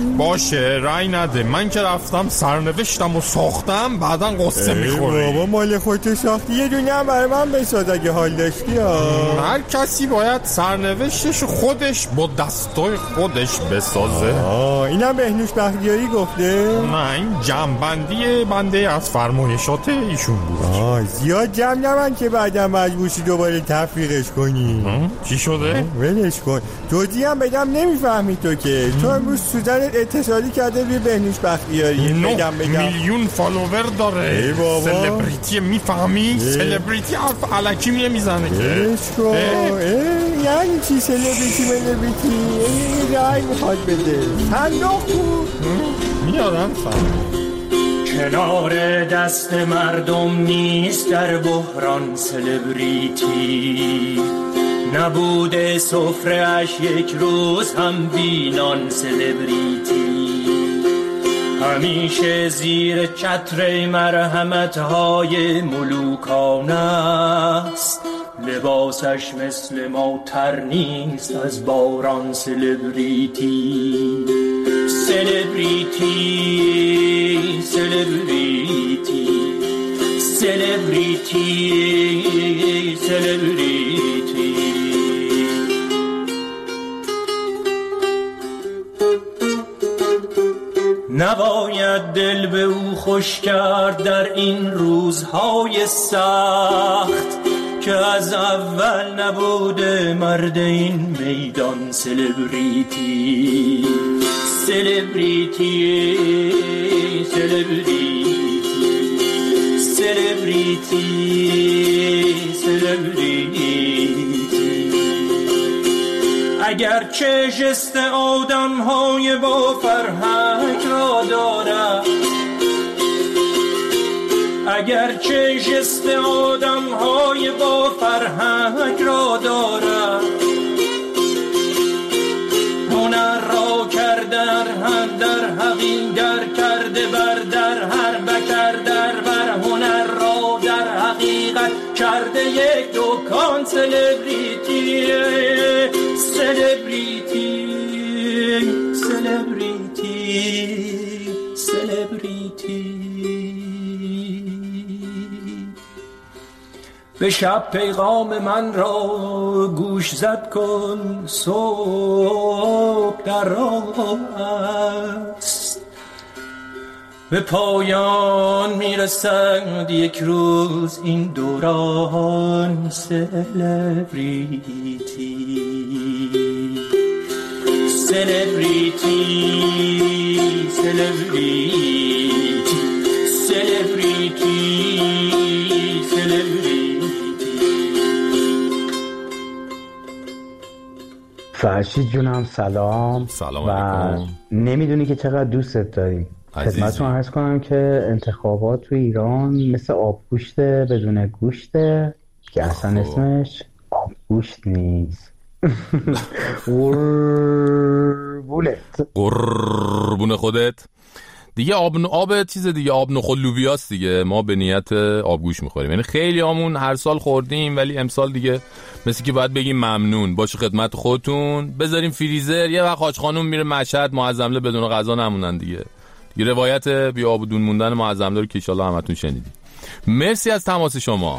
Speaker 8: باشه رای نده. من که رفتم سرنوشتم و ساختم، بعدا قصه میخوری.
Speaker 10: بابا مال خودت ساختی، یه دونه هم برای من بساز اگه حال داشتی.
Speaker 8: هر کسی باید سرنوشتش خودش با دستای خودش بسازه.
Speaker 10: آه اینم بهنوش بختیاری گفته؟
Speaker 8: نه این جمع‌بندی بنده از فرمایشات ایشون بود.
Speaker 10: آه زیاد جمع نمن که بعدم مجبورشی دوباره تفریقش کنی.
Speaker 8: چی شده؟
Speaker 10: ولش کن. توضیح هم بدم نمیفهمی تو که. تو امروز سوزنت اتصالی کرده روی بهنوش بختیاری.
Speaker 8: بگم بگم میلیون فالوور داره. سلبریتی میفهمی؟ سلبریتی حرف الکی میه میزنه که.
Speaker 10: ولش کن. یعنی چی سلبریتی ملبریتی؟ رای میخواد بده. صندوق بود.
Speaker 8: میارم فهم.
Speaker 16: کنار دست مردم نیست در بحران سلبریتی. نبوده سفره اش یک روز هم بینان سلبریتی. همیشه زیر چتر مرحمت های ملوکانه است. لباسش مثل ما تر نیست از باران سلبریتی. سلبریتی سلبریتی سلبریتی سلبریتی. نباید دل به او خوش کرد در این روزهای سخت که از اول نبوده مرد این میدان سلبریتی. سلبریتی سلبریتی سلبریتی سلبریتی. اگر چه جست آدم های با فرهنگ را دارد، اگر چه جست آدم های با فرهنگ را دارد، هنر را کردن هم در حقیق در کرده بر در هر بکر در بر هنر را در حقیقت کرده یک دکان سلبریتی. سلبریتی سلبریتی سلبریتی. به شب پیغام من را گوش زد کن، صبح در راه است. به پایان میرسد یک روز این دوران سلبریتی سلبریتی سلبریتی سلبریتی سلبریتی.
Speaker 17: فرشید جونم سلام.
Speaker 8: سلام
Speaker 17: و
Speaker 8: علیکم.
Speaker 17: نمیدونی که چقدر دوستت داری. خدمتتون عرض کنم که انتخابات تو ایران مثل آبگوشت بدون گوشته که اصلا اسمش آبگوشت نیست. قربونت
Speaker 8: قربون خودت دیگه. آب آب چیز دیگه، آب نخل لوبیاست دیگه. ما به نیت آبگوش میخوریم، یعنی خیلی همون هر سال خوردیم ولی امسال دیگه مثل که باید بگیم ممنون باشه خدمت خودتون، بذاریم فریزر. یه وقت حاج خانم میره مشهد معظمله بدون غذا نمونن دیگه. دیگه روایت بی آب و دون موندن معظمله رو که ان شاءالله همتون شنیدید. مرسی از تماس شما.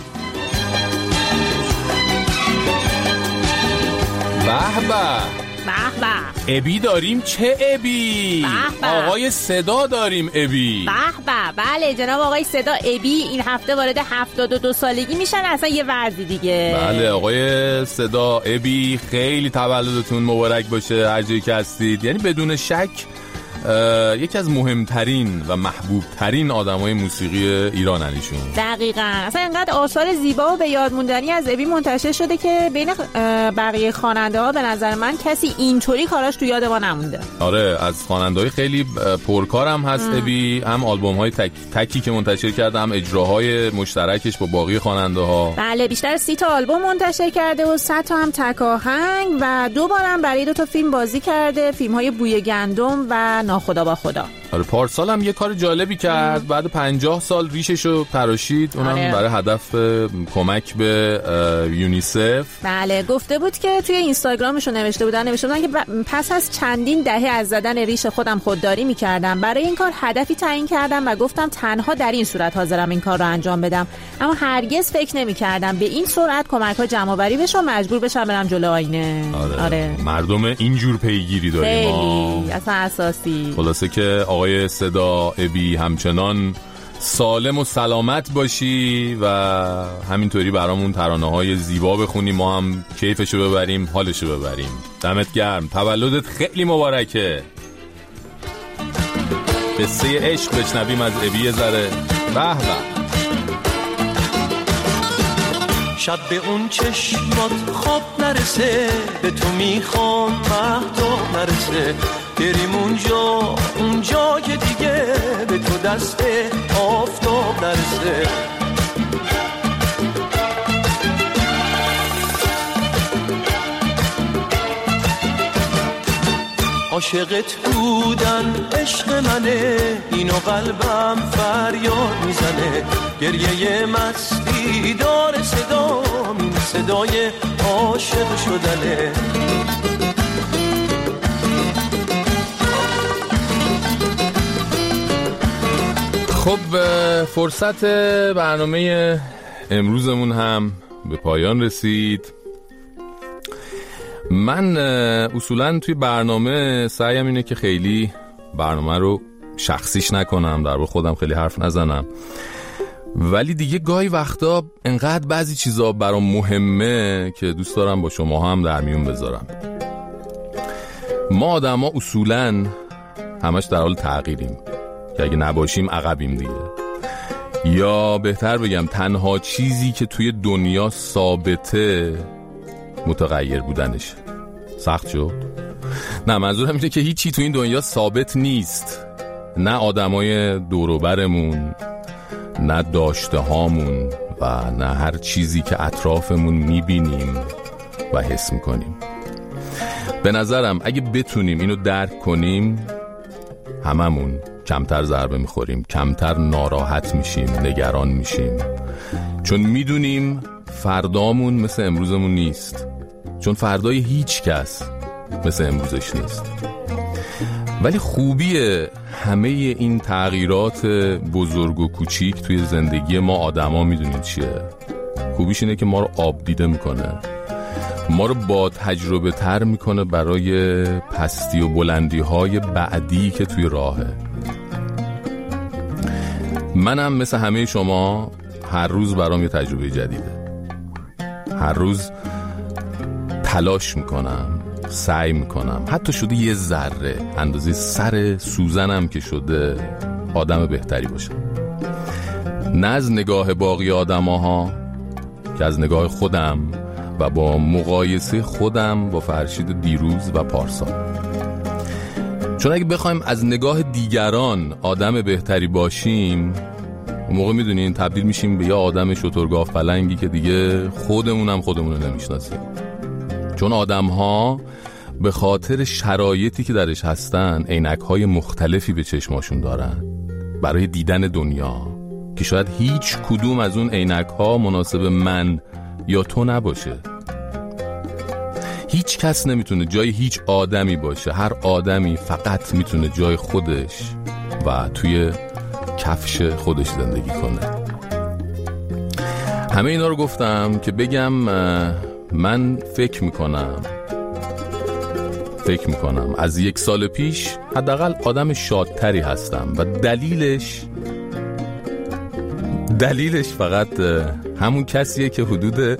Speaker 8: به به
Speaker 11: به به
Speaker 8: ابی داریم. چه ابی؟ آقای صدا داریم. ابی
Speaker 11: به به. بله جناب آقای صدا ابی این هفته وارد هفتاد و دو سالگی میشن، اصلا یه وضعی دیگه.
Speaker 8: بله آقای صدا ابی خیلی تولدتون مبارک باشه هر جایی که هستید. یعنی بدون شک یکی از مهمترین و محبوبترین آدمای موسیقی ایران انیشون.
Speaker 11: دقیقاً. اصلا انقدر آثار زیبا و به یاد موندنی از ابی منتشر شده که بین بقیه خواننده ها به نظر من کسی اینطوری کاراش تو یاد ما نمونده.
Speaker 8: آره از خواننده‌های خیلی پرکارم هست ام. ابی، هم آلبوم‌های تک تکی که منتشر کرده، هم اجراهای مشترکش با باقی خواننده‌ها.
Speaker 11: بله بیشتر سی تا آلبوم منتشر کرده و صد تا هم تک آهنگ و دو بارم برای دو تا فیلم بازی کرده، فیلم‌های بوی گندم و ناخدا با خدا.
Speaker 8: آره پارسال هم یه کار جالبی کرد. ام. بعد پنجاه سال ریششو تراشید. اونم آره. برای هدف کمک به یونیسف.
Speaker 11: بله گفته بود که توی اینستاگرامشو نوشته بودن نوشته بودن که پس از چندین دهه از زدن ریش خودم خودداری می‌کردم. برای این کار هدفی تعیین کردم و گفتم تنها در این صورت حاضرم این کار رو انجام بدم. اما هرگز فکر نمی‌کردم به این سرعت کمک‌ها جمع‌آوری بشه و مجبور بشم برم جلو آینه.
Speaker 8: آره.
Speaker 11: آره.
Speaker 8: مردم اینجور پیگیری داریم ما.
Speaker 11: خیلی اصلا اساسی.
Speaker 8: خلاصه که آقای صدا ابی همچنان سالم و سلامت باشی و همینطوری برامون ترانه‌های زیبا بخونی، ما هم کیفشو ببریم، حالشو ببریم. دمت گرم. تولدت خیلی مبارکه. قصه عشق بشنویم از ابی یه ذره. به به.
Speaker 16: شب به اون چشمات خواب نرسه، به تو میخوام مهتاب نرسه، بریم اونجا اونجا که دیگه به تو دست آفتاب نرسه. عاشقت بودن عشق منه، اینو قلبم فریاد میزنه، گریه مستی داره صدا، این صدای عاشق شدنه.
Speaker 8: خب فرصت برنامه امروزمون هم به پایان رسید. من اصولاً توی برنامه سعیم اینه که خیلی برنامه رو شخصیش نکنم، در واقع خودم خیلی حرف نزنم، ولی دیگه گاهی وقتا انقدر بعضی چیزا برام مهمه که دوست دارم با شما هم در میون بذارم. ما آدم ها اصولاً همش در حال تغییریم که اگه نباشیم عقبیم دیگه، یا بهتر بگم تنها چیزی که توی دنیا ثابته متغیر بودنش. سخت شد؟ نه منظورم اینه که هیچی تو این دنیا ثابت نیست، نه آدمای دور و برمون، نه داشته هامون و نه هر چیزی که اطرافمون میبینیم و حس میکنیم. به نظرم اگه بتونیم اینو درک کنیم هممون کمتر ضربه میخوریم، کمتر ناراحت میشیم، نگران میشیم، چون میدونیم فردامون مثل امروزمون نیست، چون فردای هیچ کس مثل امروزش نیست. ولی خوبی همه این تغییرات بزرگ و کوچیک توی زندگی ما آدما میدونید چیه؟ خوبیش اینه که ما رو آب دیده میکنه، ما رو با تجربه تر میکنه برای پستی و بلندی های بعدی که توی راهه. منم مثل همه شما هر روز برام یه تجربه جدیده، هر روز تلاش میکنم، سعی میکنم، حتی شده یه ذره اندازه سر سوزنم که شده آدم بهتری باشم، نه از نگاه باقی آدم‌ها که از نگاه خودم و با مقایسه خودم با فرشید دیروز و پارسال. چون اگه بخوایم از نگاه دیگران آدم بهتری باشیم، اون موقع میدونین تبدیل میشیم به یه آدم شترگاف پلنگی که دیگه خودمونم خودمونو نمیشناسیم. چون آدم‌ها به خاطر شرایطی که درش هستن عینک‌های مختلفی به چشماشون دارن برای دیدن دنیا که شاید هیچ کدوم از اون عینک‌ها مناسب من یا تو نباشه. هیچ کس نمیتونه جای هیچ آدمی باشه، هر آدمی فقط میتونه جای خودش و توی کفش خودش زندگی کنه. همه اینا رو گفتم که بگم من فکر میکنم فکر میکنم از یک سال پیش حداقل آدم شادتری هستم و دلیلش دلیلش فقط همون کسیه که حدود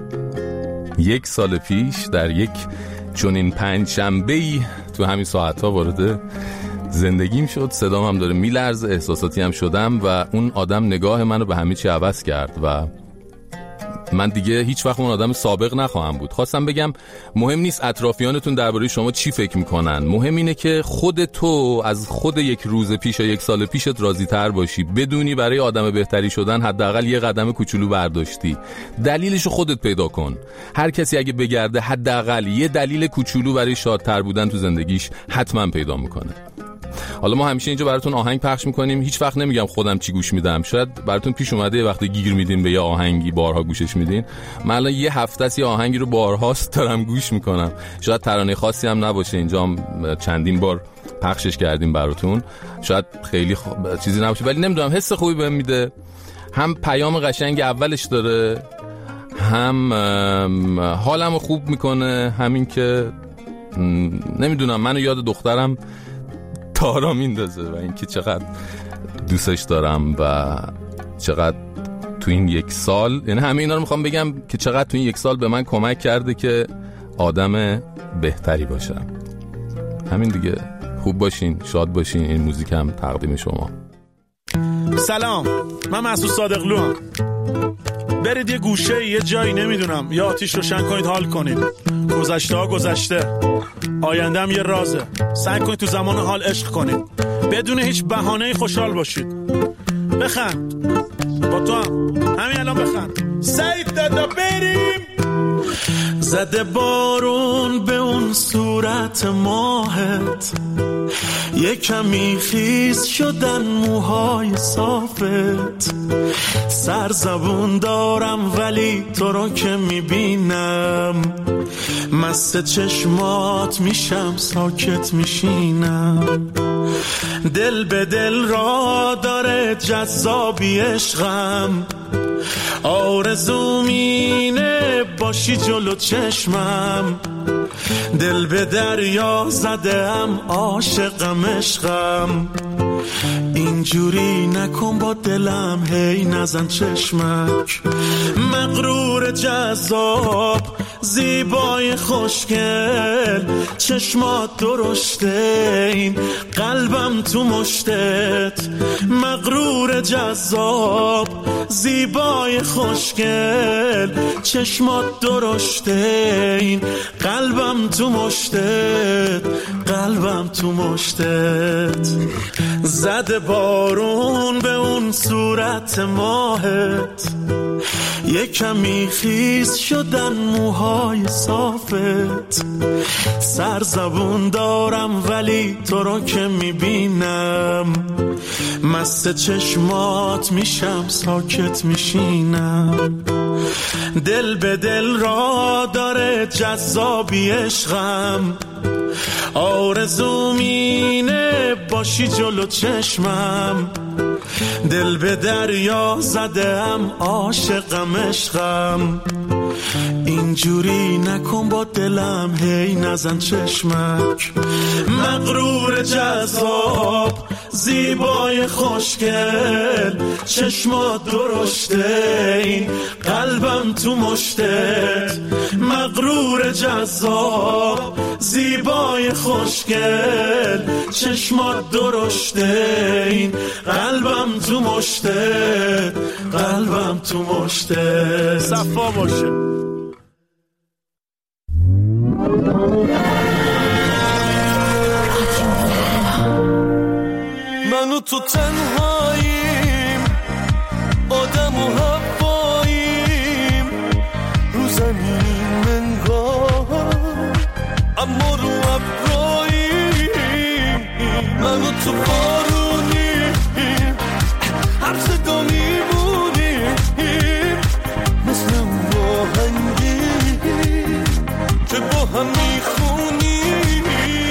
Speaker 8: یک سال پیش در یک چنین پنجشنبه‌ای تو همین ساعتها وارد زندگیم شد. صدام هم داره میلرزه، احساساتی هم شدم و اون آدم نگاه منو به همه چی عوض کرد و من دیگه هیچ وقت اون آدم سابق نخواهم بود. خواستم بگم مهم نیست اطرافیانتون درباره شما چی فکر میکنن، مهم اینه که خود تو از خود یک روز پیش یا یک سال پیشت راضی تر باشی، بدونی برای آدم بهتری شدن حداقل یه قدم کوچولو برداشتی. دلیلشو خودت پیدا کن. هر کسی اگه بگرده حداقل یه دلیل کوچولو برای شادتر بودن تو زندگیش حتما پیدا میکنه. حالا ما همیشه اینجا براتون آهنگ پخش میکنیم، هیچ وقت نمیگم خودم چی گوش میدم، شاید براتون پیش اومده یه وقت گیر میدین به یه آهنگی بارها گوشش میدین. من الان یه هفته است یه آهنگی رو بارهاست دارم گوش میکنم، شاید ترانه خاصی هم نباشه، اینجا هم چندین بار پخشش کردیم براتون، شاید خیلی خ... چیزی نباشه، ولی نمیدونم حس خوبی بهم میده. هم پیام قشنگ اولش داره، هم حالمو خوب میکنه، همین که نمیدونم منو یاد دخترم تارا میندازه و اینکه چقدر دوستش دارم و چقدر تو این یک سال، یعنی همه اینا رو میخوام بگم که چقدر تو این یک سال به من کمک کرده که آدم بهتری باشم. همین دیگه. خوب باشین، شاد باشین. این موزیک هم تقدیم شما.
Speaker 18: سلام، من مسعود صادقلو هم. برید یه گوشه یه جایی نمیدونم یا آتیش روشن کنید، حال کنید. گذشته ها گذشته، آینده هم یه رازه. سعی کنید تو زمان حال عشق کنید، بدون هیچ بهانه‌ای خوشحال باشید. بخند، با تو هم همین الان بخند. سعید دادا بریم.
Speaker 14: زده بارون به اون صورت ماهت، یه کمی خیس شدن موهای صافت. سرزبون دارم ولی تو رو که میبینم، مست چشمات میشم ساکت میشینم. دل به دل را داره جذابی عشقم، آرزوم اینه باشی جلو چشمم. دل به دریا زدم، عاشقم عشقم. اینجوری نکن با دلم، هی نزن چشمک. مغرور جذاب، زیبای خوشگل، چشمات درشته، این قلبم تو مشتت. مغرور جذاب، زیبای خوشگل، چشمات درشته، این قلبم تو مشتت. قلبم تو مشتت. زده بارون به اون صورت ماهت، یه کمی خیس شدن موهای صافت. سرزبون دارم ولی تو رو که میبینم، مست چشمات میشم ساکت میشینم. دل به دل را داره جذابی عشقم،
Speaker 18: آرزوم اینه باشی جلو چشمم، دل به دریا زدم عاشقم عشقم، اینجوری نکن با دلم هی نزن چشمک، مغرور جذاب زیبای خوشگل، چشمات درشته این قلبم تو مشتت، مغرور جذاب زیبای خوشگل، چشمات درشته این قلبم تو مشتت، قلبم تو مشتت. صفا باشه.
Speaker 19: من و تو تنهاییم، آدم و هواییم، رو زمین منگاه اما رو ابراییم، من و تو بارونیم، هر صدا میمونیم، مثل اون آهنگی که با هم میخونیم،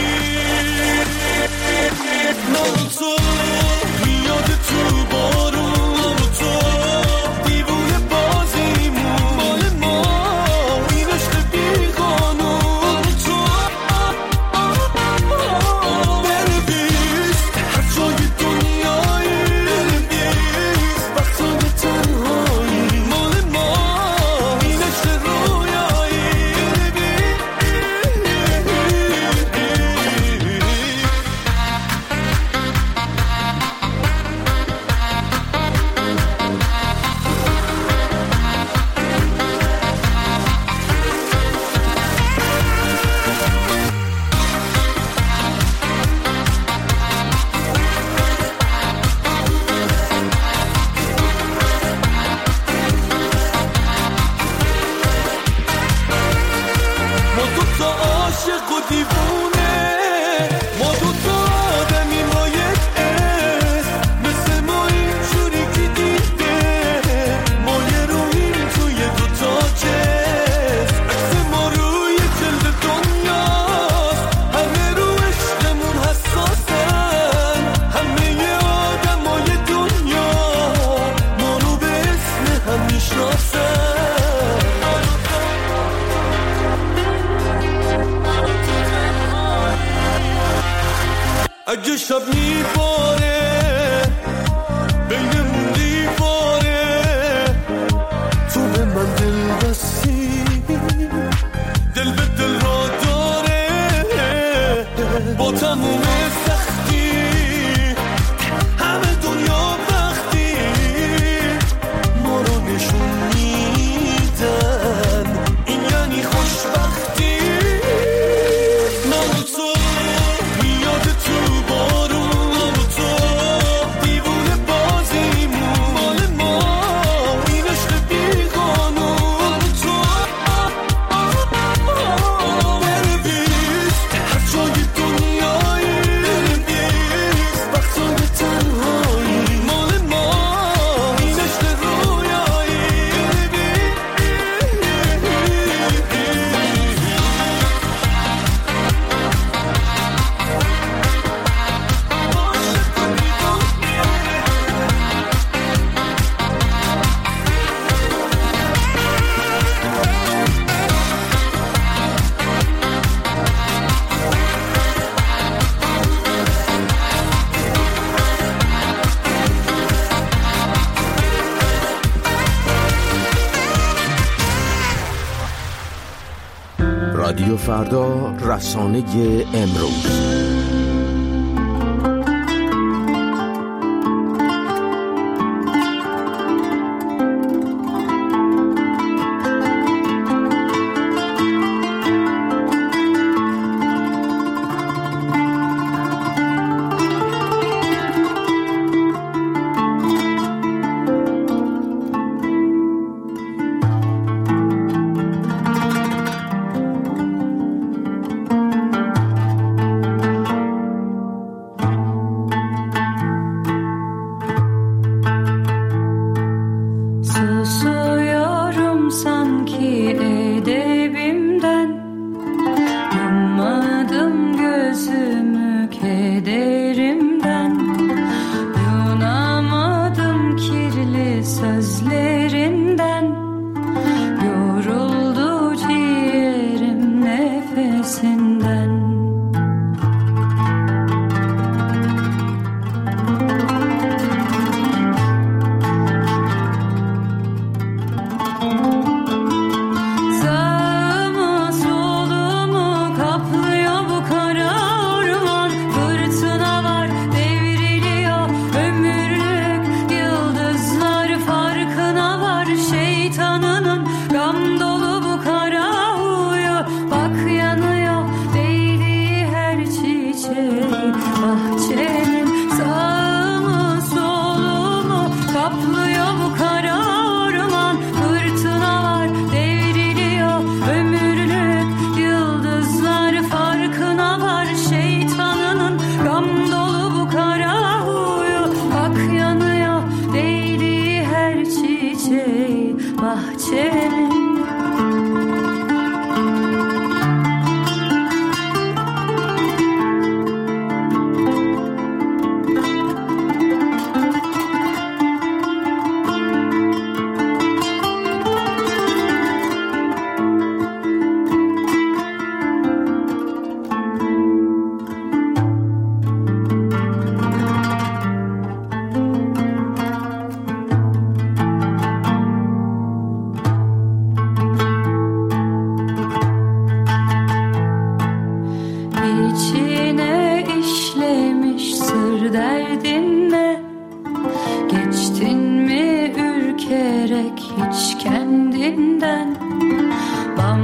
Speaker 19: من و تو میاد تو بارون، من و تو دیوونه بازیمون، مال ما این عشق بیقانون، تو بنویس هر جای دنیایی، بنویس وقتا به تنهایی، مال ما این عشق رویایی، ما دو تا عاشق و دیوونه، ما دو تا آدمی ما یک اسم، مثل ما اینجوری که دیده، ما یه رویم توی دو تا جسم، عکس ما روی جلد دنیاست، همه رو عشقمون حساسن، همه آدمای دنیا ما رو به اسم هم میشناسن. اگه شب میباره بینمون دیواره، تو به من دل بستی، دل به دل را داره، با تموم سختی همه دنیا وقتی ما رو نشون میدن، این یعنی خوشبختی، من و تو میاد تو بارون، من و تو دیوونه بازیمون، مال ما این عشق بیقانون، تو بنویس هر جای دنیایی، بنویس وقتا به تنهایی، مال ما این عشق رویایی.
Speaker 20: رادیو فردا، رسانه امروز.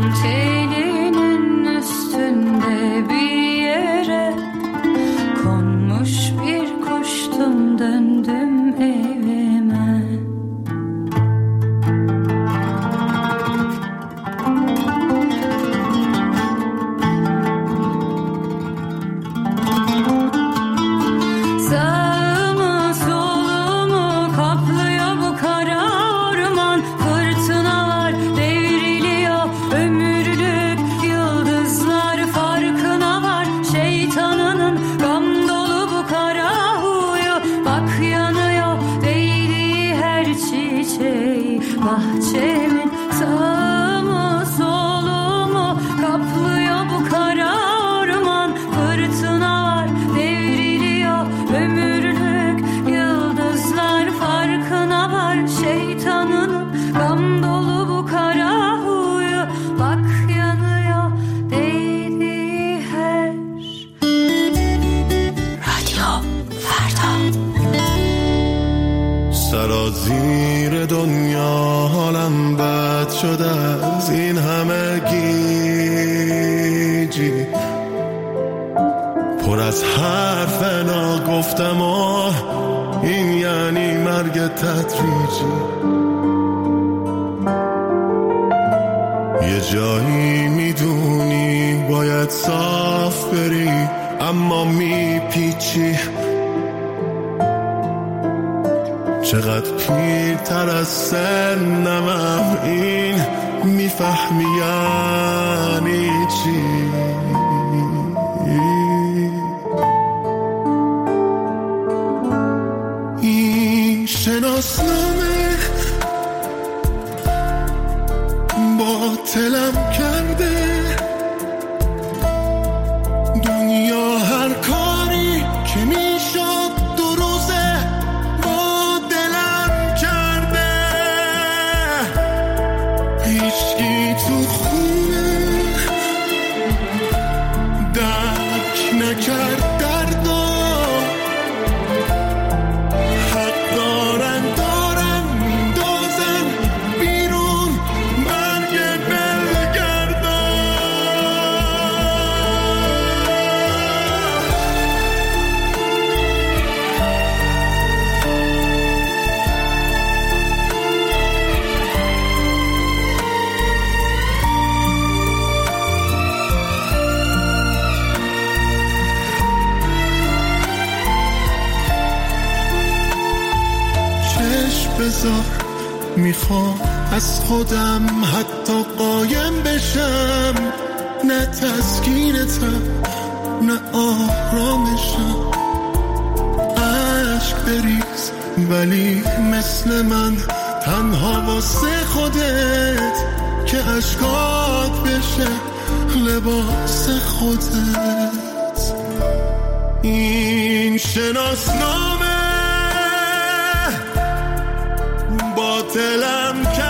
Speaker 21: Telinin üstünde bir yere konmuş bir kuştum, döndüm evime. Sağımı solumu kaplıyor bu kara orman, fırtınalar devriliyor, ömürlük yıldızlar farkına var. Şeytanının gam dolu bu kara huyu, bak yanıyor değdiği her çiçeği. Bahçemin sağımı solumu kaplıyor bu kara orman, fırtınalar devriliyor, ömürlük yıldızlar farkına var. Şeytanın gam dolu bu kara huyu, bak yanıyor değdiği her. رادیو فردا.
Speaker 19: سرازیر دنیا حالم بد شده از این همه گیجی، پر از حرف ناگفتم و این یعنی مرگ تدریجی. یه جایی میدونی باید صاف بری اما میپیچی، چقدر پیرتر از سنمم این میفهمی یعنی چی. این شناسنامه باطلم کرده، دنیا هر کاری که میشد دو روزه با دلم کرده. هیچکی تو خونه درک نکرد دردو، حق دارن دارن میندازن بیرون مرگ بلگردا. چشم بذار میخوام از خودم حتی قایم بشم، نه تسکینتم نه آرامشم. عشق بریز ولی مثل من تنها واسه خودت، که عشقات بشه لباس خودت. این شناسنامه باطلم کرد